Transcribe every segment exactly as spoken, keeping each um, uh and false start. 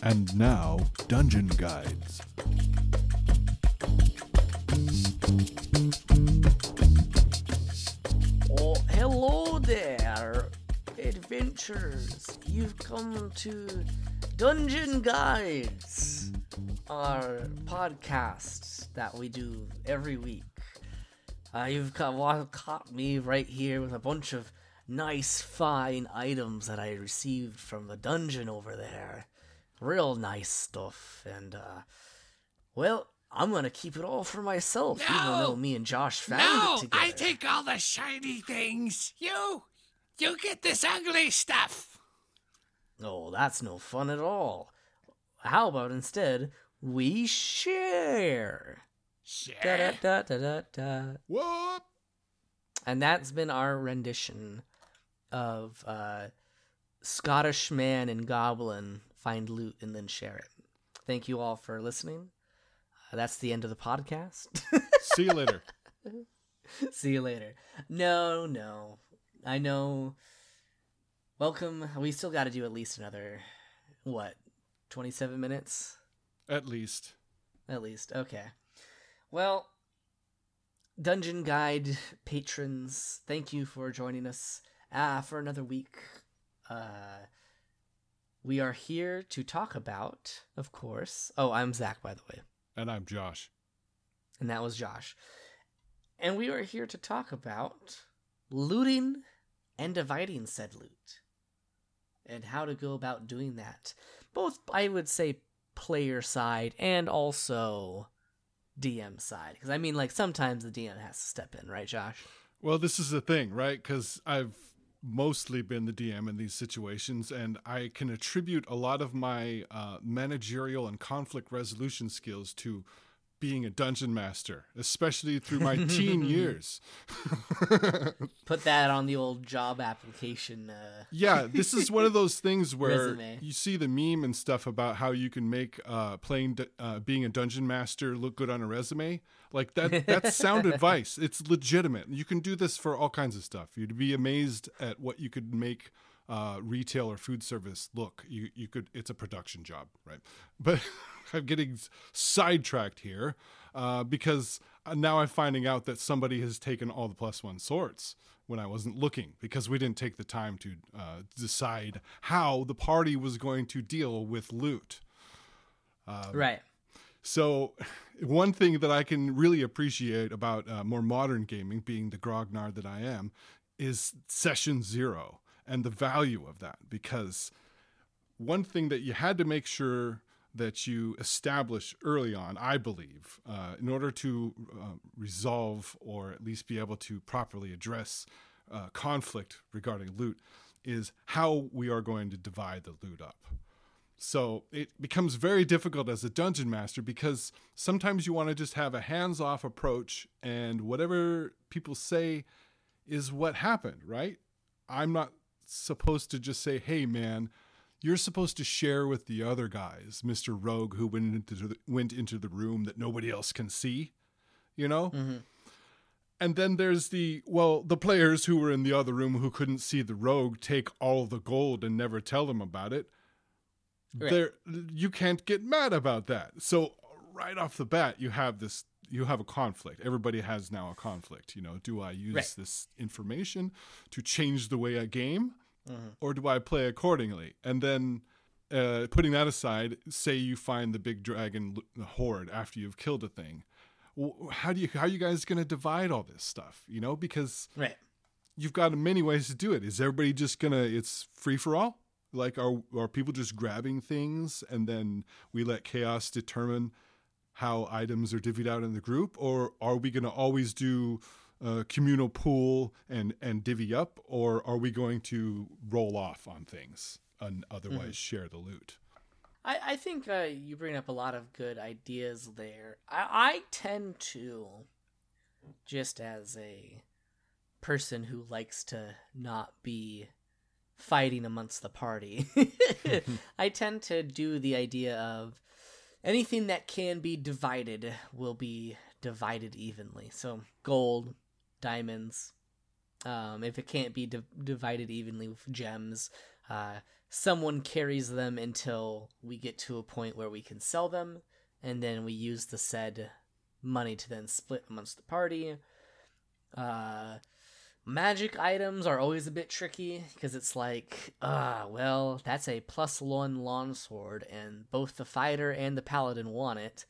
And now, Dungeon Guides. Oh, hello there, adventurers. You've come to Dungeon Guides, our podcast that we do every week. Uh, you've caught, well, caught me right here with a bunch of nice, fine items that I received from the dungeon over there. Real nice stuff, and, uh, well, I'm gonna keep it all for myself, No! even though me and Josh found no, it together. I take all the shiny things. You, you get this ugly stuff. Oh, that's no fun at all. How about instead, we share? Sure. Da da da da da da. What? And that's been our rendition of uh, Scottish Man and Goblin find loot and then share it. Thank you all for listening. Uh, that's the end of the podcast. See you later. See you later. No, no. I know. Welcome. We still got to do at least another, what, twenty-seven minutes? At least. At least. Okay. Well, Dungeon Guide patrons, thank you for joining us uh, for another week. Uh, we are here to talk about, of course... Oh, I'm Zach, by the way. And I'm Josh. And that was Josh. And we are here to talk about looting and dividing said loot. And how to go about doing that. Both, I would say, player side and also D M side. Because, I mean, like, sometimes the D M has to step in, right, Josh? Well, this is the thing, right? Because I've mostly been the D M in these situations, and I can attribute a lot of my uh, managerial and conflict resolution skills to being a dungeon master, especially through my teen years. Put that on the old job application. Uh, Yeah, this is one of those things where Resume. you see the meme and stuff about how you can make uh, playing d- uh, being a dungeon master look good on a resume. Like that that's sound advice. It's legitimate. You can do this for all kinds of stuff. You'd be amazed at what you could make uh, retail or food service look. You you could. It's a production job, right? But I'm getting sidetracked here uh, because now I'm finding out that somebody has taken all the plus one swords when I wasn't looking, because we didn't take the time to uh, decide how the party was going to deal with loot. Um, right. So one thing that I can really appreciate about uh, more modern gaming, being the grognard that I am, is session zero and the value of that. Because one thing that you had to make sure that you establish early on, I believe, uh, in order to uh, resolve or at least be able to properly address uh, conflict regarding loot, is how we are going to divide the loot up. So it becomes very difficult as a dungeon master, because sometimes you want to just have a hands-off approach and whatever people say is what happened, right? I'm not supposed to just say, hey, man, you're supposed to share with the other guys, Mister Rogue, who went into the, went into the room that nobody else can see, you know? Mm-hmm. And then there's the, well, the players who were in the other room who couldn't see the rogue take all the gold and never tell them about it. Right. There, you can't get mad about that. So right off the bat, you have this, you have a conflict. Everybody has now a conflict. You know, do I use Right. this information to change the way I game? Mm-hmm. Or do I play accordingly? And then uh, putting that aside, say you find the big dragon l- horde after you've killed a thing. W- How do you, how are you guys going to divide all this stuff? You know, because Right. you've got many ways to do it. Is everybody just going to, it's free for all? Like, are, are people just grabbing things and then we let chaos determine how items are divvied out in the group? Or are we going to always do uh, communal pool and, and divvy up? Or are we going to roll off on things and otherwise Mm-hmm. share the loot? I, I think uh, you bring up a lot of good ideas there. I, I tend to, just as a person who likes to not be fighting amongst the party, I tend to do the idea of anything that can be divided will be divided evenly. So gold, diamonds. Um, if it can't be di- divided evenly with gems, Uh, someone carries them until we get to a point where we can sell them, and then we use the said money to then split amongst the party. Uh, magic items are always a bit tricky, because it's like, ah, well, that's a plus one longsword, and both the fighter and the paladin want it.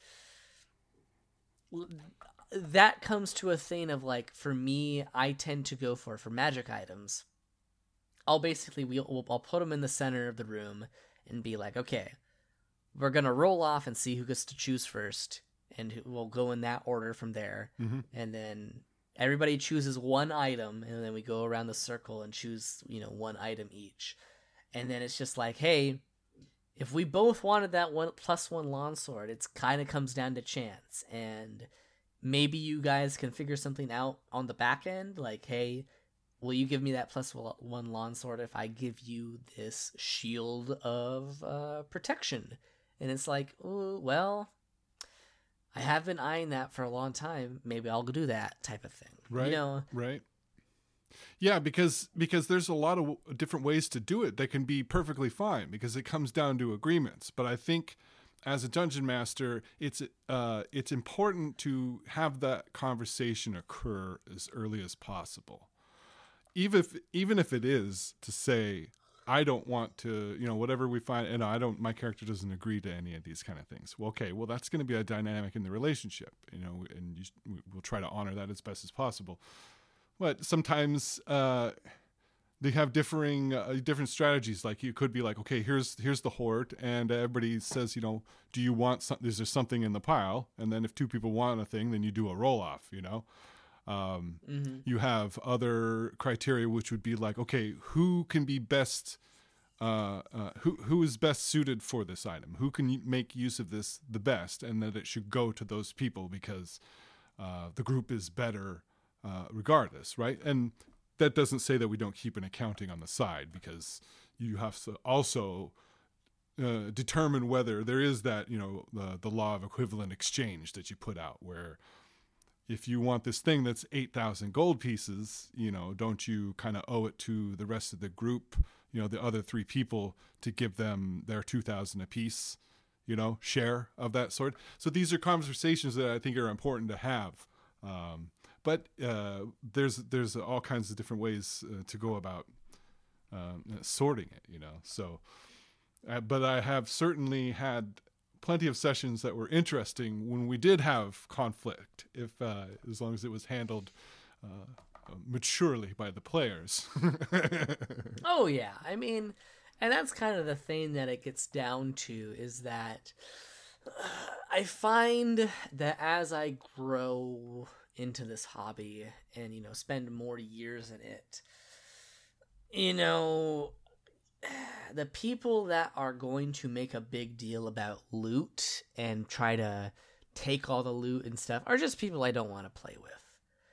That comes to a thing of, like, for me, I tend to go for, for magic items, I'll basically, we'll, I'll put them in the center of the room and be like, okay, we're going to roll off and see who gets to choose first, and we'll go in that order from there. Mm-hmm. And then everybody chooses one item, and then we go around the circle and choose, you know, one item each. And then it's just like, hey, if we both wanted that one plus one longsword, it's kind of comes down to chance. And maybe you guys can figure something out on the back end, like, hey, will you give me that plus one longsword if I give you this shield of uh, protection? And it's like, oh, well, I have been eyeing that for a long time. Maybe I'll do that type of thing. Right. You know? Right. Yeah, because because there's a lot of different ways to do it that can be perfectly fine, because it comes down to agreements. But I think as a dungeon master, it's uh, it's important to have that conversation occur as early as possible. Even if even if it is to say, I don't want to, you know, whatever we find, and I don't, my character doesn't agree to any of these kind of things. Well, okay, well, that's going to be a dynamic in the relationship, you know, and you, we'll try to honor that as best as possible. But sometimes uh, they have differing uh, different strategies. Like you could be like, okay, here's here's the horde, and everybody says, you know, do you want something? Is there something in the pile? And then if two people want a thing, then you do a roll off, you know. Um, mm-hmm. You have other criteria, which would be like, okay, who can be best, uh, uh, who who is best suited for this item? Who can make use of this the best, and that it should go to those people because uh, the group is better uh, regardless, right? And that doesn't say that we don't keep an accounting on the side, because you have to also uh, determine whether there is that, you know, the the law of equivalent exchange that you put out, where if you want this thing that's eight thousand gold pieces, you know, don't you kind of owe it to the rest of the group, you know, the other three people, to give them their two thousand apiece, you know, share of that sort. So these are conversations that I think are important to have. Um, but uh, there's there's all kinds of different ways uh, to go about um, sorting it, you know. So, uh, but I have certainly had plenty of sessions that were interesting when we did have conflict, if uh, as long as it was handled uh, maturely by the players. Oh yeah, I mean, and that's kind of the thing that it gets down to, is that uh, I find that as I grow into this hobby and, you know, spend more years in it, you know, the people that are going to make a big deal about loot and try to take all the loot and stuff are just people I don't want to play with.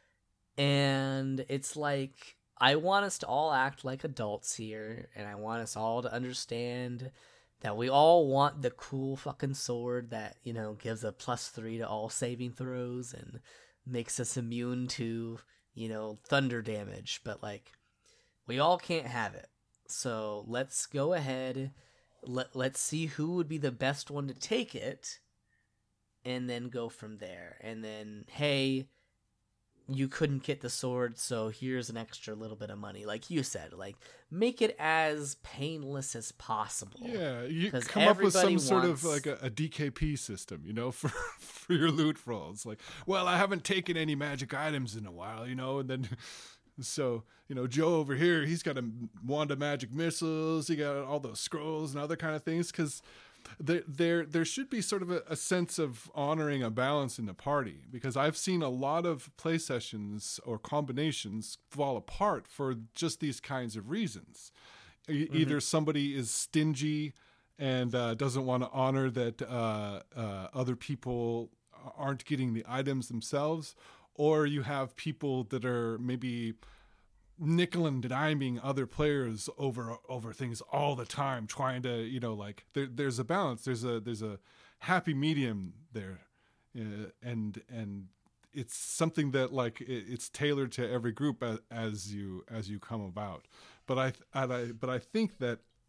And it's like, I want us to all act like adults here, and I want us all to understand that we all want the cool fucking sword that, you know, gives a plus three to all saving throws and makes us immune to, you know, thunder damage. But, like, we all can't have it. So let's go ahead, let, let's see who would be the best one to take it, and then go from there. And then, hey, you couldn't get the sword, so here's an extra little bit of money. Like you said, like, make it as painless as possible. Yeah, you come up with some sort of like a, a D K P system, you know, for, for your loot rolls. Like, well, I haven't taken any magic items in a while, you know, and then... So, you know, Joe over here, he's got a wand of magic missiles. He got all those scrolls and other kind of things, because there, there, there should be sort of a, a sense of honoring a balance in the party. Because I've seen a lot of play sessions or combinations fall apart for just these kinds of reasons. Mm-hmm. Either somebody is stingy and uh, doesn't want to honor that uh, uh, other people aren't getting the items themselves, or you have people that are maybe nickel and diming other players over over things all the time, trying to, you know, like there, there's a balance. There's a there's a happy medium there, uh, and and it's something that, like, it, it's tailored to every group as, as you as you come about. But I, I but I think that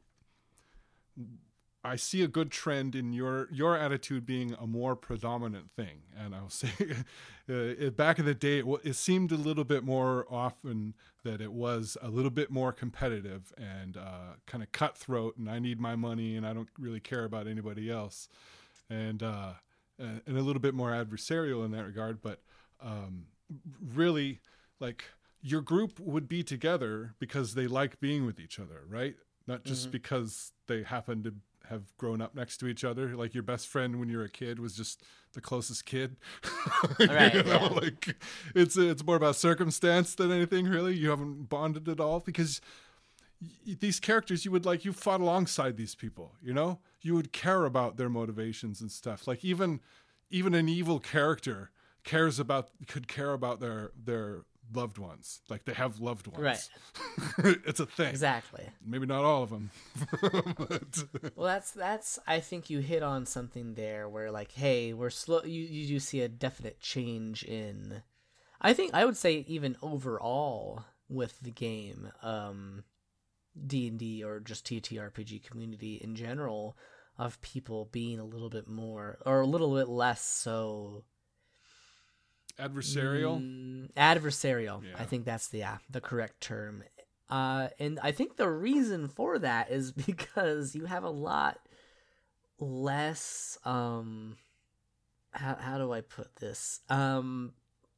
I see a good trend in your your attitude being a more predominant thing. And I'll say, uh, it, back in the day, it, w- it seemed a little bit more often that it was a little bit more competitive and uh, kind of cutthroat, and I need my money and I don't really care about anybody else. And, uh, and a little bit more adversarial in that regard. But um, really, like, your group would be together because they like being with each other, right? Not just mm-hmm. because they happen to have grown up next to each other. Like your best friend when you were a kid was just the closest kid. Right, you know, yeah. like it's it's more about circumstance than anything, really. You haven't bonded at all because y- these characters you would like you fought alongside these people. You know, you would care about their motivations and stuff. Like even even an evil character cares about could care about their their loved ones. Like they have loved ones. Right. It's a thing. Exactly. Maybe not all of them. But, well, that's that's. I think you hit on something there where, like, hey, we're slow. You you do see a definite change in. I think I would say even overall with the game, um, D and D or just T T R P G community in general, of people being a little bit more or a little bit less so. Adversarial? Mm, adversarial. Yeah. I think that's the yeah, the correct term. Uh, and I think the reason for that is because you have a lot less, um, how, how do I put this? Um,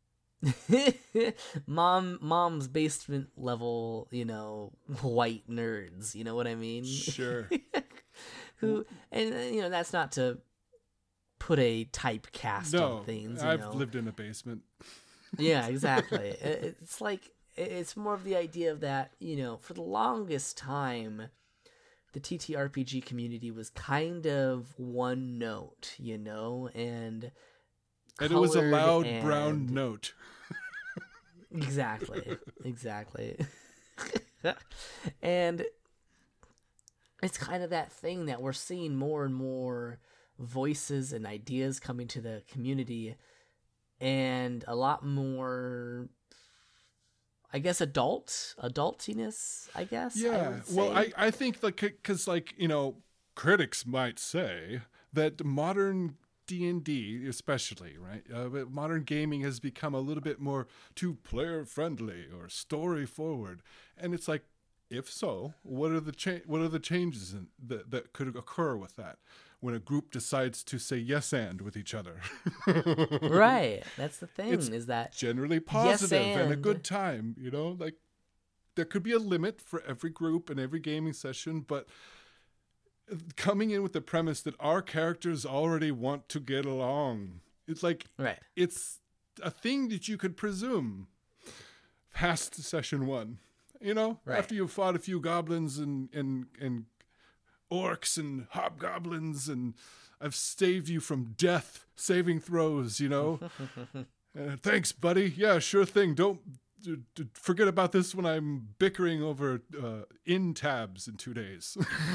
mom, mom's basement level, you know, white nerds, you know what I mean? Sure. Who, and, you know, that's not to put a typecast no, on things. You I've know? lived in a basement. Yeah, exactly. it, it's like, it's more of the idea of that, you know, for the longest time, the T T R P G community was kind of one note, you know, and and it was a loud and... brown note. Exactly, exactly. And it's kind of that thing that we're seeing more and more voices and ideas coming to the community, and a lot more, I guess, adult adultiness, I guess. Yeah. I would well, say. I, I think like, because like, you know, critics might say that modern D and D especially, right? Uh, but modern gaming has become a little bit more too player friendly or story forward. And it's like, if so, what are the cha- what are the changes in, that, that could occur with that? When a group decides to say yes and with each other. Right. That's the thing, It's is that generally positive yes and a and. good time, you know? Like there could be a limit for every group and every gaming session, but coming in with the premise that our characters already want to get along. It's like Right. it's a thing that you could presume past session one. You know? Right. After you've fought a few goblins and and and orcs and hobgoblins, and I've saved you from death, saving throws, you know. uh, thanks, buddy. Yeah, sure thing. Don't d- d- forget about this when I'm bickering over uh, in tabs in two days.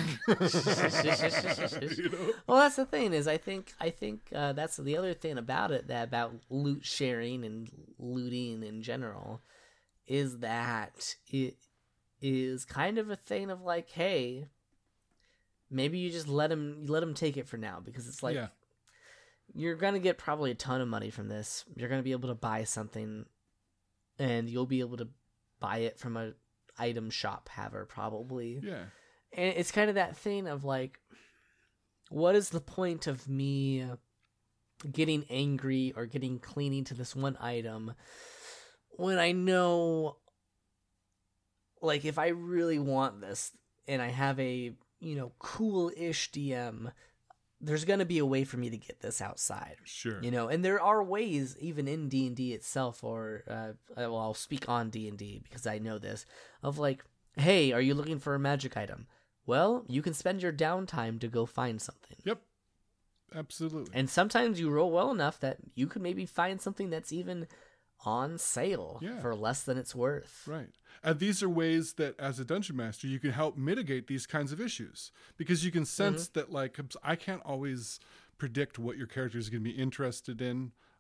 You know? Well, that's the thing is I think I think uh, that's the other thing about it, that about loot sharing and looting in general, is that it is kind of a thing of like, hey, maybe you just let him let him take it for now, because it's like, Yeah. you're gonna get probably a ton of money from this. You're gonna be able to buy something, and you'll be able to buy it from a item shop haver probably. Yeah. And it's kind of that thing of like, what is the point of me getting angry or getting cleaning to this one item when I know, like, if I really want this and I have a, you know, cool-ish D M, there's going to be a way for me to get this outside. Sure. You know, and there are ways, even in D and D itself, or, uh, well, I'll speak on D and D because I know this, of like, hey, are you looking for a magic item? Well, you can spend your downtime to go find something. Yep. Absolutely. And sometimes you roll well enough that you could maybe find something that's even on sale Yeah. for less than it's worth. Right. And these are ways that as a dungeon master, you can help mitigate these kinds of issues, because you can sense mm-hmm. that, like, I can't always predict what your character is going to be interested in.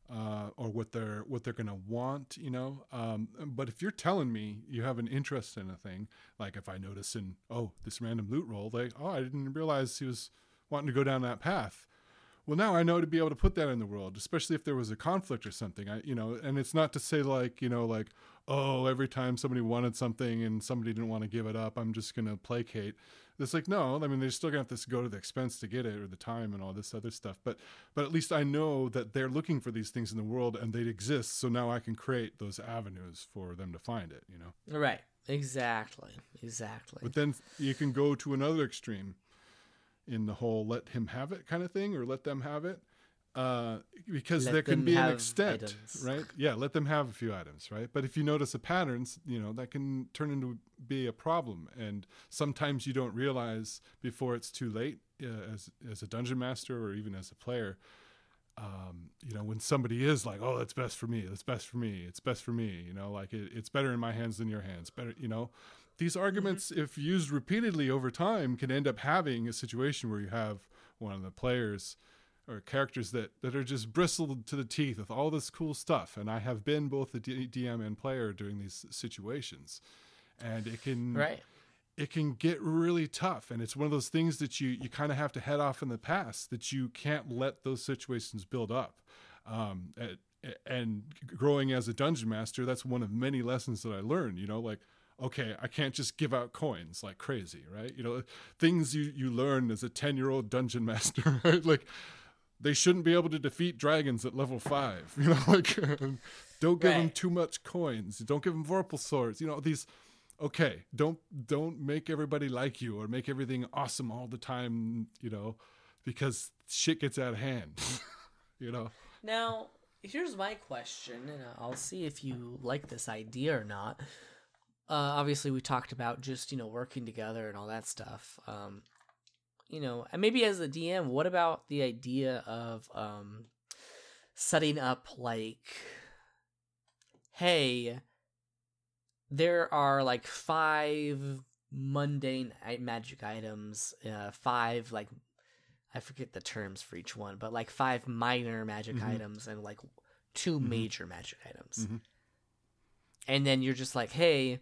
uh, or what they're what they're gonna want, you know. Um, but if you're telling me you have an interest in a thing, like if I notice in oh this random loot roll, like oh I didn't realize he was wanting to go down that path. Well, now I know to be able to put that in the world, especially if there was a conflict or something. I, you know, and it's not to say like, you know, like, oh, every time somebody wanted something and somebody didn't want to give it up, I'm just going to placate. It's like, no, I mean, they're still going to have to go to the expense to get it or the time and all this other stuff. But, but at least I know that they're looking for these things in the world and they exist. So now I can create those avenues for them to find it, you know? Right. Exactly. Exactly. But then you can go to another extreme in the whole let him have it kind of thing, or let them have it, uh, because Let there can them be an have extent, items. right? Yeah, let them have a few items, right? But if you notice the patterns, you know, that can turn into be a problem. And sometimes you don't realize before it's too late uh, as as a dungeon master or even as a player, um, you know, when somebody is like, oh, that's best for me, that's best for me, it's best for me, you know, like it, it's better in my hands than your hands, better, you know. These arguments, mm-hmm. if used repeatedly over time, can end up having a situation where you have one of the players or characters that, that are just bristled to the teeth with all this cool stuff. And I have been both the D M and player during these situations. And it can right. it can get really tough. And it's one of those things that you, you kind of have to head off in the past, that you can't let those situations build up. Um, and, and growing as a dungeon master, that's one of many lessons that I learned, you know, like, okay, I can't just give out coins like crazy, right? You know, things you, you learn as a ten-year-old dungeon master, right? Like, they shouldn't be able to defeat dragons at level five, you know, like, don't give right. them too much coins. Don't give them vorpal swords, you know, these, okay, don't, don't make everybody like you or make everything awesome all the time, you know, because shit gets out of hand, you know? Now, here's my question, and I'll see if you like this idea or not. Uh, obviously, we talked about just, you know, working together and all that stuff. Um, you know, and maybe as a D M, what about the idea of um, setting up like, hey, there are like five mundane magic items, uh, five like, I forget the terms for each one, but like five minor magic mm-hmm. items and like two mm-hmm. major magic items. Mm-hmm. And then you're just like, hey,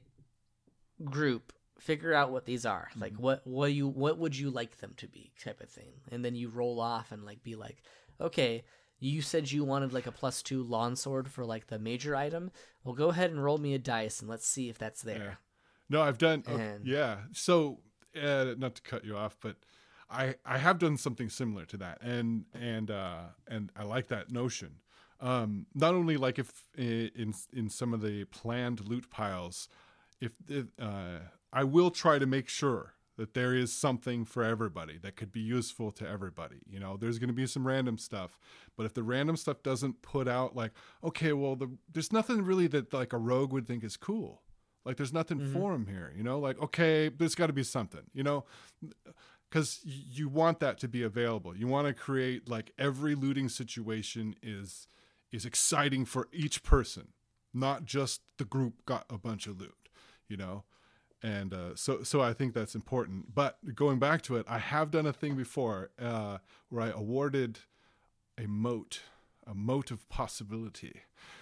group, figure out what these are. Mm-hmm. Like, what what you what would you like them to be, type of thing. And then you roll off and like be like, okay, you said you wanted like a plus two lawn sword for like the major item. Well, go ahead and roll me a dice and let's see if that's there. Yeah. No, I've done. And, okay, yeah. So, uh, not to cut you off, but I I have done something similar to that, and and uh, and I like that notion. Um, not only like if in in some of the planned loot piles, if uh, I will try to make sure that there is something for everybody that could be useful to everybody. You know, there's going to be some random stuff, but if the random stuff doesn't put out like, okay, well, the, there's nothing really that like a rogue would think is cool. Like there's nothing mm-hmm. for him here, you know, like, okay, there's got to be something, you know, because you want that to be available. You want to create like every looting situation is, is exciting for each person, not just the group got a bunch of loot, you know? And uh, so, so I think that's important. But going back to it, I have done a thing before uh, where I awarded a moat, a moat of possibility.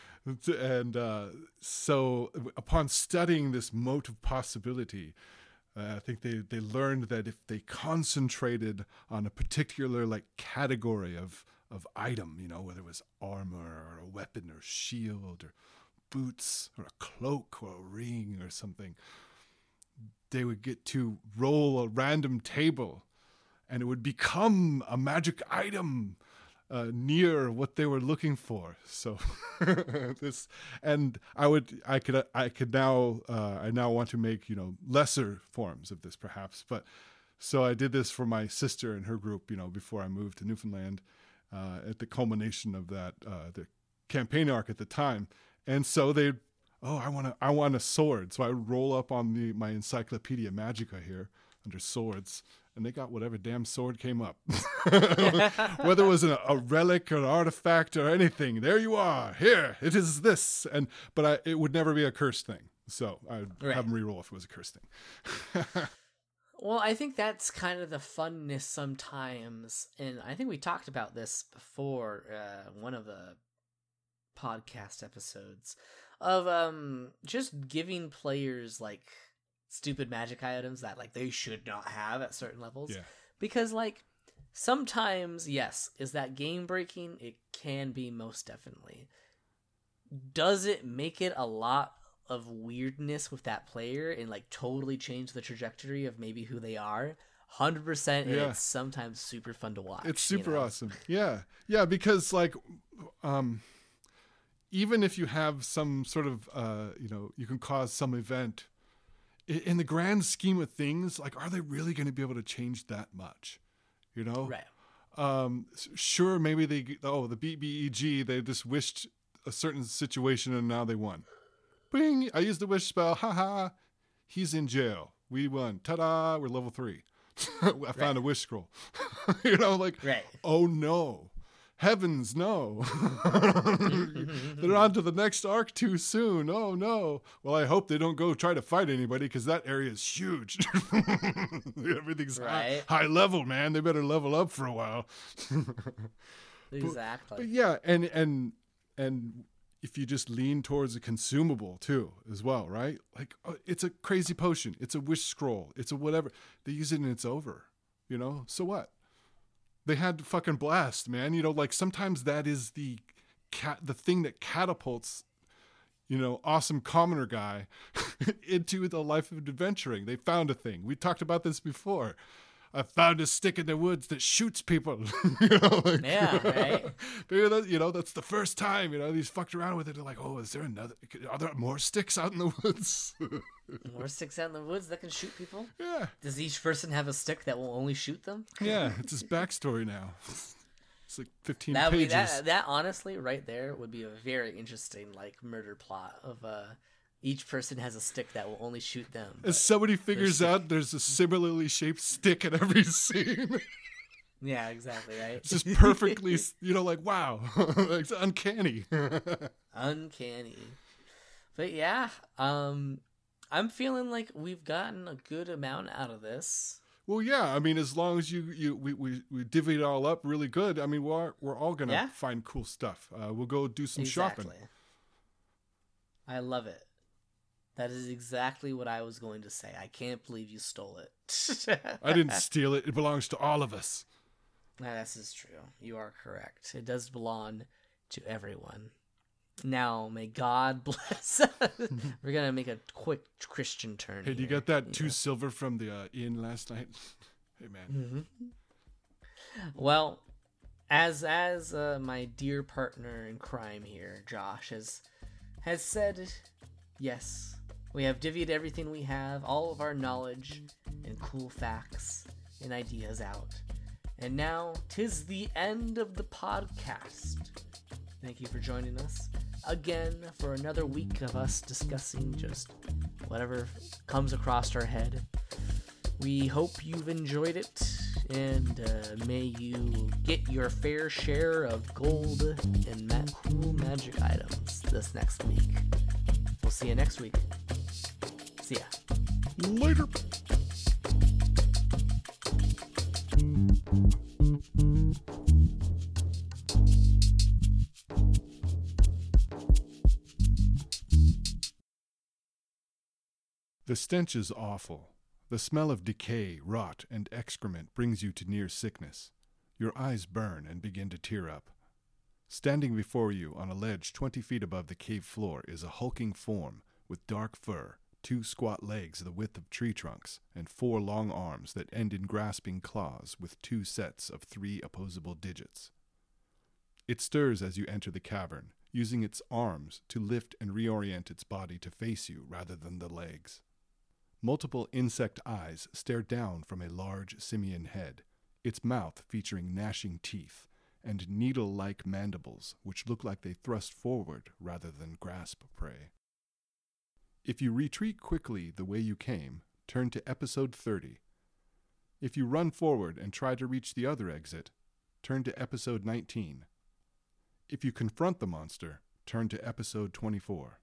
And uh, so upon studying this moat of possibility, uh, I think they, they learned that if they concentrated on a particular like category of, of item, you know, whether it was armor or a weapon or shield or boots or a cloak or a ring or something, they would get to roll a random table and it would become a magic item uh, near what they were looking for. So this, and I would, I could, I could now, uh, I now want to make, you know, lesser forms of this perhaps. But so I did this for my sister and her group, you know, before I moved to Newfoundland uh, at the culmination of that, uh, the campaign arc at the time. And so they oh, I want to, I want a sword. So I would roll up on the my Encyclopedia Magica here under swords, and they got whatever damn sword came up. Whether it was a, a relic or an artifact or anything, there you are. Here, it is this. And but I, it would never be a cursed thing. So I'd right. have them reroll if it was a cursed thing. Well, I think that's kind of the funness sometimes, and I think we talked about this before. Uh, one of the podcast episodes of um just giving players like stupid magic items that like they should not have at certain levels. Yeah. Because like sometimes, yes, is that game breaking? It can be, most definitely. Does it make it a lot of weirdness with that player and like totally change the trajectory of maybe who they are? one hundred percent. And Yeah. it's sometimes super fun to watch. It's super you know? awesome. Yeah. Yeah, because like um even if you have some sort of uh you know, you can cause some event i- in the grand scheme of things, like are they really going to be able to change that much? You know? Right. Um s- sure, maybe they oh, the B B E G, they just wished a certain situation and now they won. Bing, I used the wish spell. Haha. He's in jail. We won. Ta-da, we're level three. I found Right. a wish scroll. You know, like, Right. oh no. Heavens, no. They're on to the next arc too soon. Oh no. Well, I hope they don't go try to fight anybody because that area is huge. Everything's high, Right. high level, man. They better level up for a while. Exactly. But yeah, and and and if you just lean towards a consumable too, as well, right? Like uh, it's a crazy potion, it's a wish scroll, it's a whatever. They use it and it's over, you know. So what? They had to fucking blast, man. You know, like sometimes that is the cat, the thing that catapults, you know, awesome commoner guy into the life of adventuring. They found a thing. We talked about this before. I found a stick in the woods that shoots people. You know, like, Yeah, right. maybe that, you know, that's the first time, you know, he's fucked around with it. They're like, oh, is there another, are there more sticks out in the woods? More sticks out in the woods that can shoot people? Yeah. Does each person have a stick that will only shoot them? Yeah. It's his backstory now. It's like fifteen That would be pages. that that honestly right there would be a very interesting like murder plot of uh each person has a stick that will only shoot them. As but- somebody figures sick. out there's a similarly shaped stick in every scene. Yeah, exactly, right? It's just perfectly, you know, like, wow. It's uncanny. Uncanny. But yeah, um I'm feeling like we've gotten a good amount out of this. Well, yeah. I mean, as long as you, you we, we, we divvy it all up really good, I mean, we're, we're all going to Yeah. find cool stuff. Uh, we'll go do some Exactly. shopping. I love it. That is exactly what I was going to say. I can't believe you stole it. I didn't steal it. It belongs to all of us. Nah, this is true. You are correct. It does belong to everyone. Now, may God bless. We're gonna make a quick Christian turn. Hey, do you here, get that two know. silver from the uh, inn last night? Hey, man. Well, as as uh, my dear partner in crime here, Josh, has has said, yes, we have divvied everything we have, all of our knowledge and cool facts and ideas out. And now, 'tis the end of the podcast. Thank you for joining us again for another week of us discussing just whatever comes across our head. We hope you've enjoyed it, and uh, may you get your fair share of gold and ma- cool magic items this next week. We'll see you next week. See ya. Later. The stench is awful. The smell of decay, rot, and excrement brings you to near sickness. Your eyes burn and begin to tear up. Standing before you on a ledge twenty feet above the cave floor is a hulking form with dark fur, two squat legs the width of tree trunks, and four long arms that end in grasping claws with two sets of three opposable digits. It stirs as you enter the cavern, using its arms to lift and reorient its body to face you rather than the legs. Multiple insect eyes stare down from a large simian head, its mouth featuring gnashing teeth and needle-like mandibles which look like they thrust forward rather than grasp prey. If you retreat quickly the way you came, turn to episode thirty. If you run forward and try to reach the other exit, turn to episode nineteen. If you confront the monster, turn to episode twenty-four.